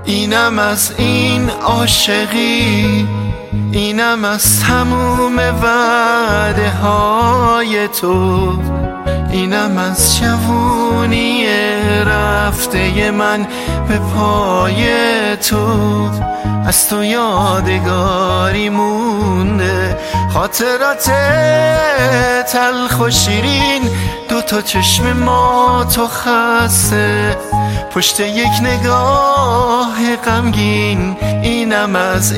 اینم از این عاشقی، اینم از تموم وعده های تو، اینم از جوونی رفته من به پای تو. از تو یادگاری مونده، خاطرات تلخ و شیرین، دوتا چشم ما تو خسته پشت یک نگاه غمگین. اینم از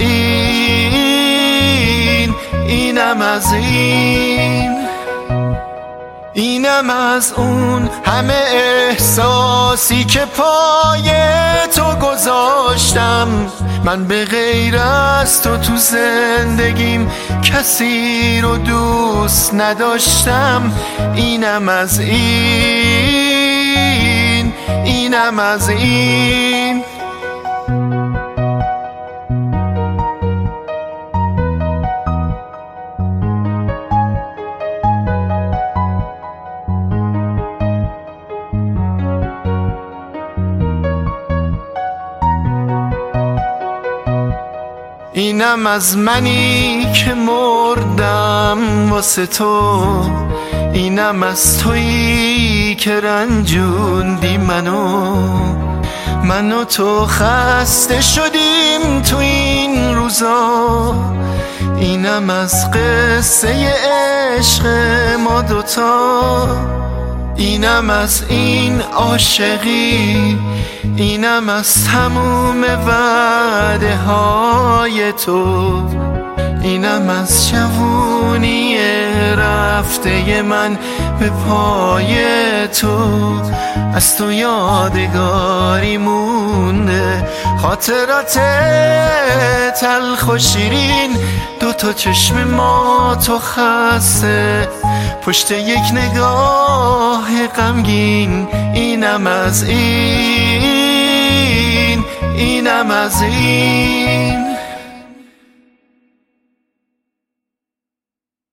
این، اینم از این، اینم از اون همه احساسی که پای تو گذاشتم. من به غیر از تو تو زندگیم کسی رو دوست نداشتم. اینم از این، اینم از این. اینم از منی که مردم واسه تو، اینم از تویی که رنجوندی منو تو خسته شدیم تو این روزا. اینم از قصه عشق ما دوتا، اینم از این عاشقی، اینم از تموم وعده های تو، اینم از جوونی رفته من به پای تو. از تو یادگاری مونده، خاطرات تلخ و شیرین، دوتا چشم ما تو خسته پشت یک نگاه غمگین. اینم از این، اینم از این.